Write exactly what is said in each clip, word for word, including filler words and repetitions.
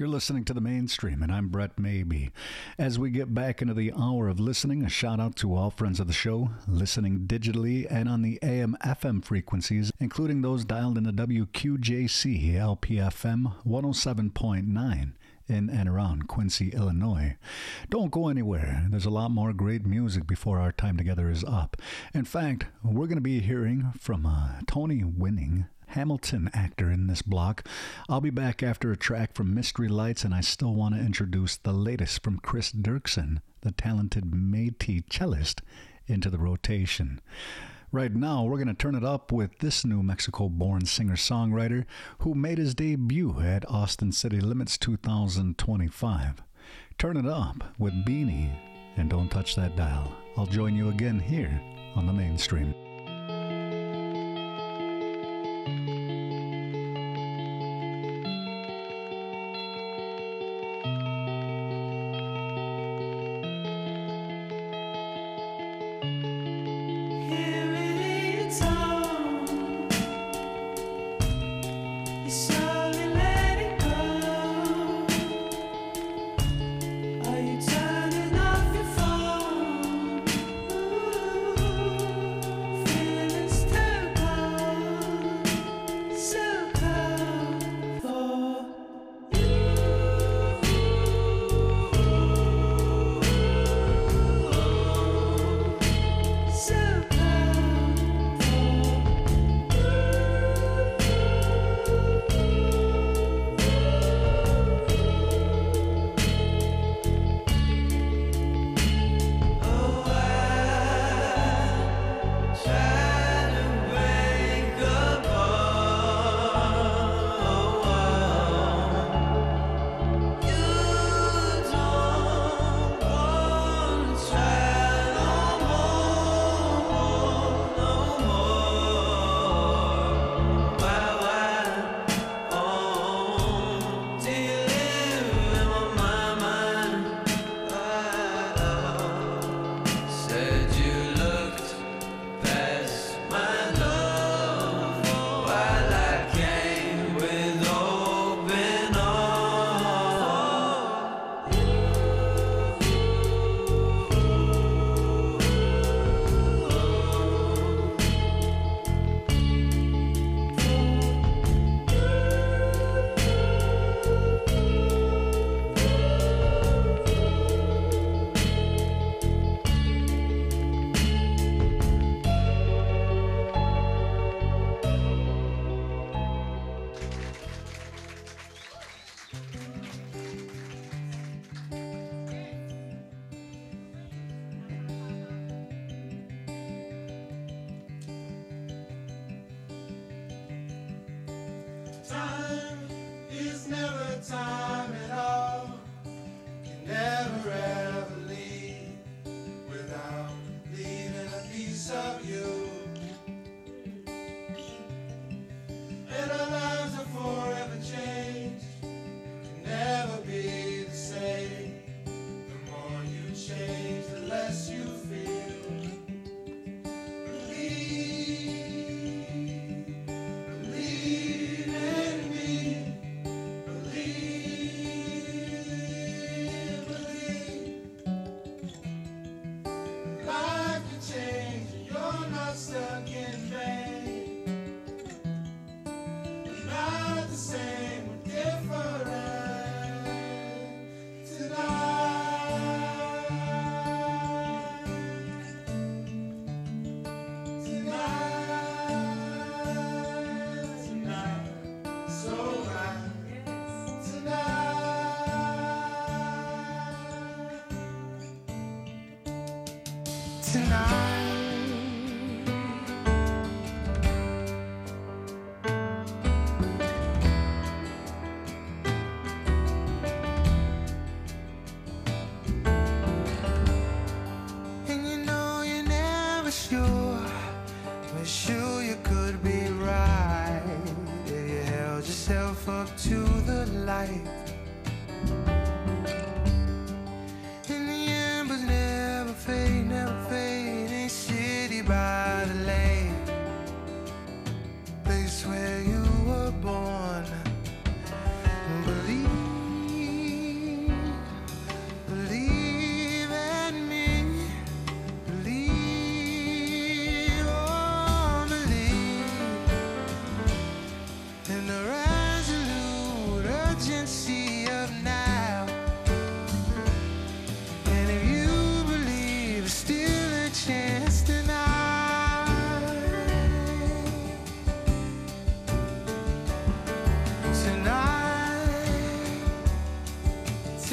You're listening to The Mainstream, and I'm Brett Maybe. As we get back into the hour of listening, a shout out to all friends of the show, listening digitally and on the A M F M frequencies, including those dialed into W Q J C L P F M one oh seven point nine. In and around Quincy, Illinois. Don't go anywhere. There's a lot more great music before our time together is up. In fact, we're going to be hearing from a Tony-winning Hamilton actor in this block. I'll be back after a track from Mystery Lights, and I still want to introduce the latest from Chris Dirksen, the talented Métis cellist, into the rotation. Right now, we're going to turn it up with this New Mexico-born singer-songwriter who made his debut at Austin City Limits two thousand twenty-five. Turn it up with Beanie, and don't touch that dial. I'll join you again here on The Mainstream. Believe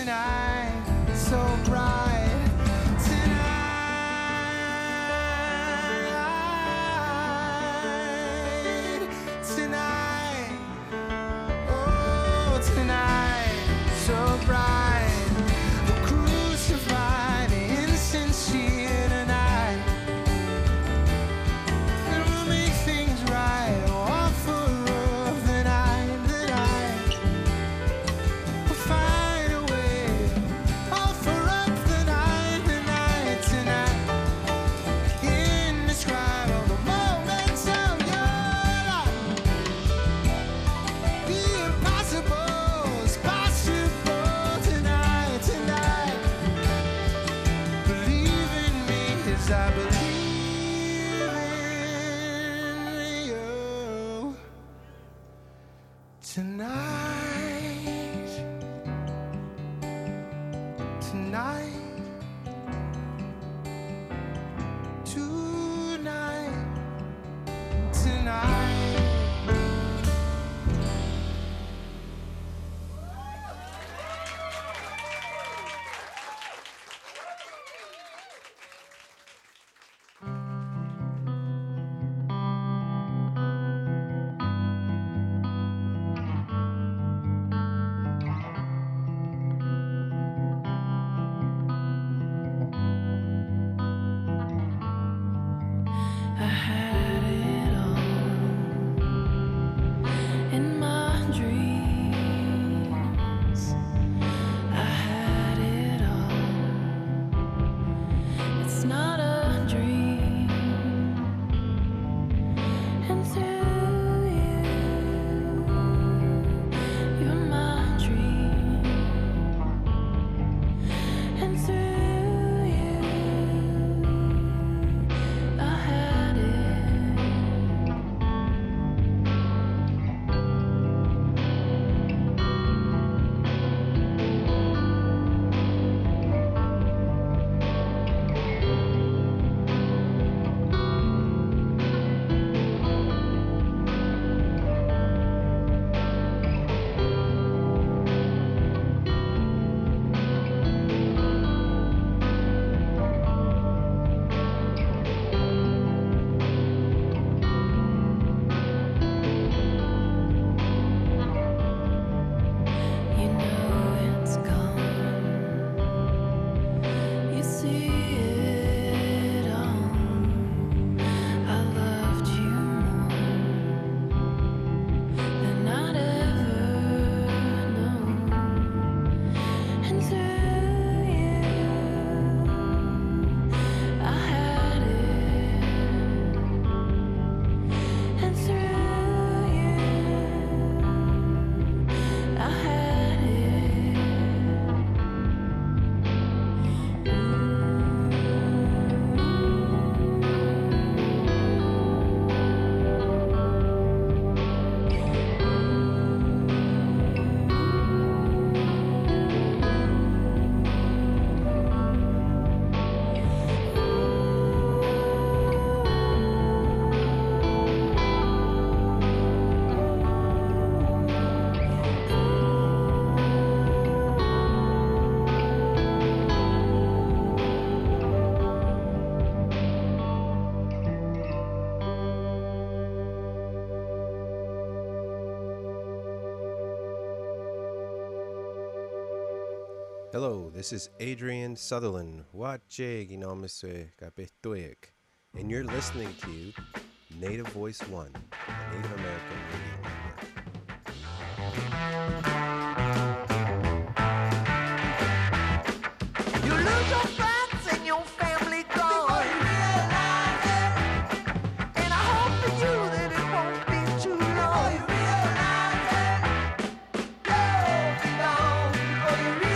tonight, so bright. Hello, this is Adrian Sutherland, Wache Ginomiswe Kapetuik, and you're listening to Native Voice One, the Native American Radio Network. You lose your friends and your family gone. You realize it. And I hope for you that it won't be too long. You realize it. You'll be gone before you realize it.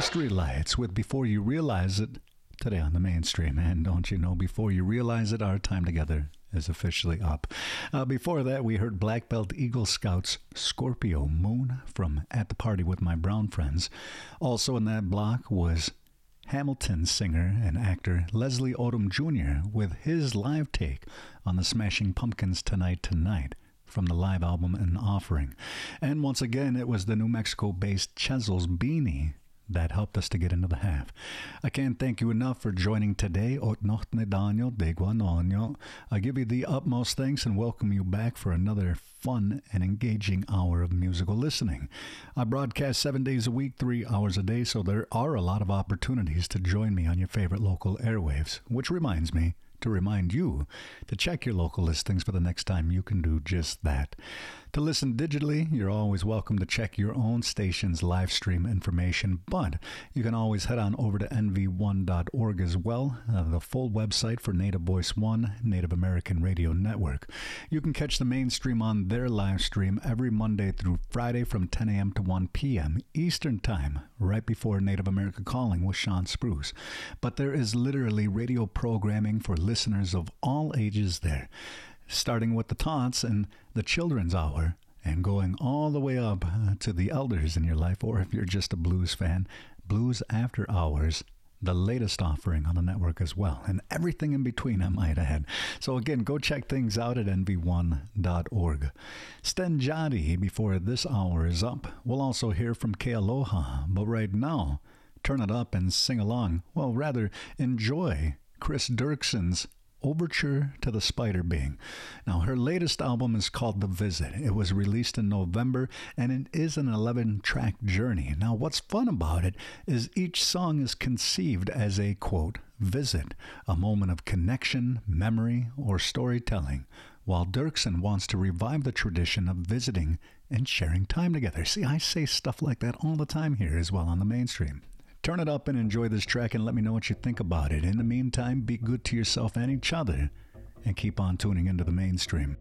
Mystery Lights with Before You Realize It today on the mainstream. And don't you know, before you realize it, our time together is officially up. Uh, before that, we heard Black Belt Eagle Scouts Scorpio Moon from At the Party with My Brown Friends. Also in that block was Hamilton singer and actor Leslie Odom Junior with his live take on the Smashing Pumpkins' Tonight Tonight from the live album An Offering. And once again, it was the New Mexico-based Chesel's Beanie that helped us to get into the half. I can't thank you enough for joining today. Ot nochtne Daniel de Guanonio. I give you the utmost thanks and welcome you back for another fun and engaging hour of musical listening. I broadcast seven days a week, three hours a day, so there are a lot of opportunities to join me on your favorite local airwaves, which reminds me to remind you to check your local listings for the next time you can do just that. To listen digitally, you're always welcome to check your own station's live stream information, but you can always head on over to N V one dot org as well, uh, the full website for Native Voice One, Native American Radio Network. You can catch the mainstream on their live stream every Monday through Friday from ten a.m. to one p.m. Eastern Time, right before Native America Calling with Sean Spruce. But there is literally radio programming for listeners of all ages there, starting with the taunts and the children's hour and going all the way up uh, to the elders in your life, or if you're just a blues fan, Blues After Hours, the latest offering on the network as well, and everything in between, I might add. So again, go check things out at N V one dot org. Stenjadi, before this hour is up, we'll also hear from Kealoha, but right now, turn it up and sing along. Well, rather, enjoy Chris Dirkson's Overture to the Spider Being. Now, her latest album is called The Visit. It was released in November, and it is an eleven-track journey. Now, what's fun about it is each song is conceived as a, quote, visit, a moment of connection, memory, or storytelling, while Dirksen wants to revive the tradition of visiting and sharing time together. See, I say stuff like that all the time here as well on the mainstream. Turn it up and enjoy this track and let me know what you think about it. In the meantime, be good to yourself and each other and keep on tuning into the mainstream.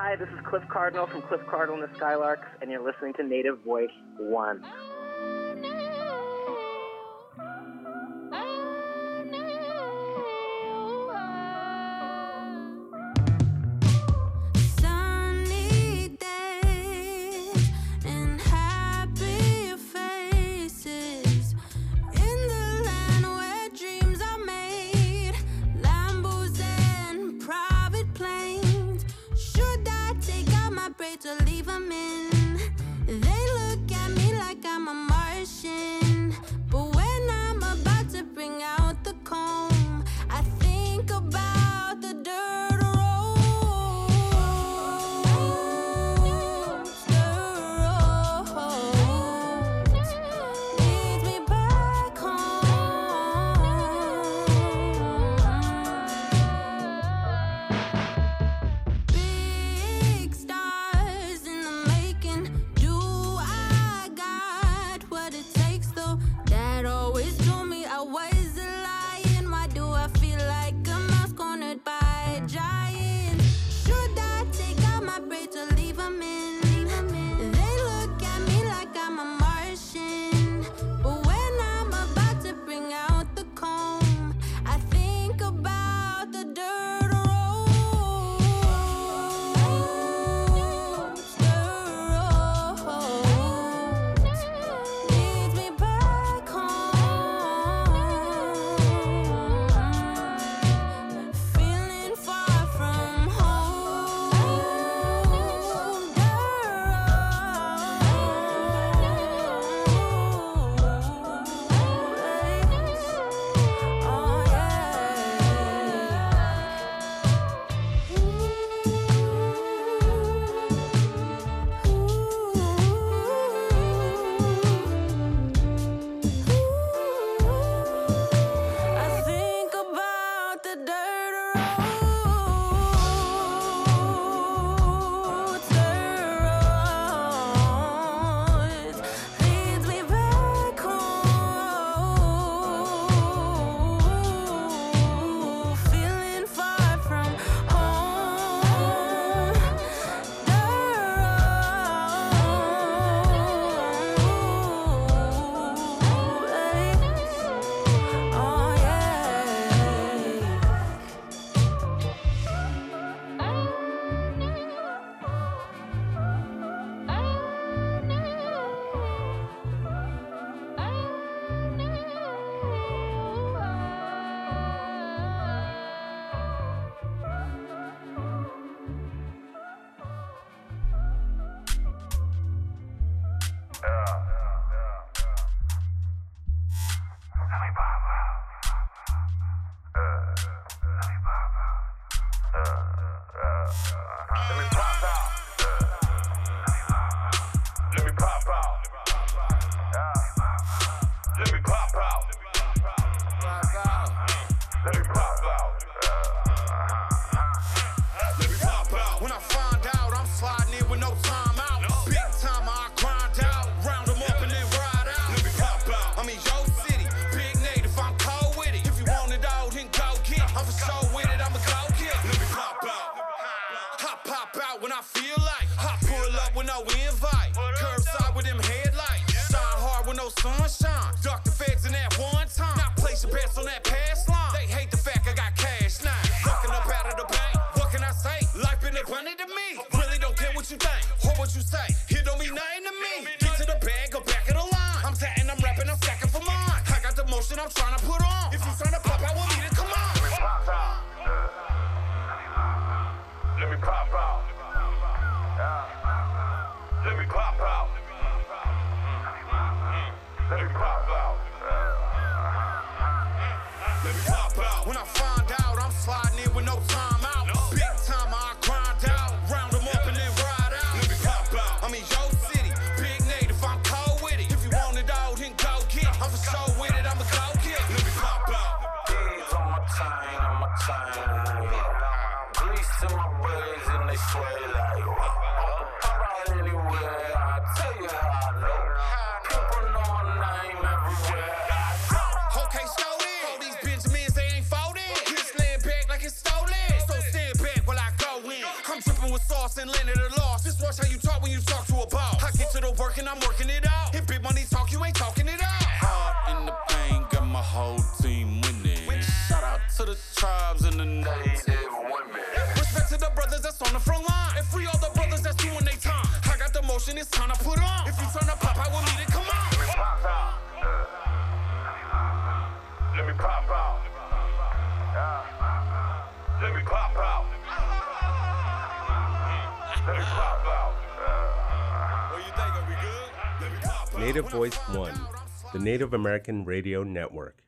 Hi, this is Cliff Cardinal from Cliff Cardinal and the Skylarks, and you're listening to Native Voice One. To leave them in, they look at me like I'm a Martian. But when I'm about to bring out the comb, I think about the dirt roads, dirt roads, leads me back home. Big stars in the making. Do I got what it takes though? Dad always told me I was a lion. Why do I feel like a mouse cornered by a giant? Should I take out my braid to leave them in? They look at me like I'm a Martian. But when I'm about to bring out the comb, I think about the dirt roads, dirt roads, leads me back home. Feeling far from home, dirt roads, oh I think about the dirt roads, dirt roads, leads me back home. Feeling far from home, dirt roads, oh Let me pop out. Let me pop out. Let me pop out. Let me pop out. When I find out, I'm sliding in with no time out. Big time, I grind out. Round them up and then ride out. Let me pop out. I'm in your city. Big native, I'm cold with it. If you want it all, then go get it. I'm for sure with it, I'ma go get it. Let me pop out. I pop out when I feel like. I pull up with no invite. Curbside with them headlights. Shine hard with no sunshine. Duck the feds in that one time. Not place your bets on that past line. They hate the fact I got cash now. Walking up out of the bank. What can I say? Life been abundant to me. Really don't care what you think or what you say. It don't mean nothing to me. Get to the bag, go back of the line. I'm tatting, I'm rapping, I'm stacking for mine. I got the motion I'm trying to put on. If you trying to pop out with me, then come on. Let me pop out. Let me pop out. Let me pop out. Let me pop out. Let me pop out. When I find out, I'm sliding in with no time out. Big time, I grind out. Round them up and then ride out. Let me pop out. I'm in your city. Big native, I'm cold with it. If you want it all, then go get it. I'm for sure with it, I'ma go get it. Let me pop out. Days on my time, on my time. Grease in my braids and they sweat. motion, it's time to put on. If you turn up, pop out with me, then come on. Let me pop out. Let me pop out. Let me pop out. Let me pop out. What you think? Are we good? Let me pop out. Native Voice One, the Native American Radio Network.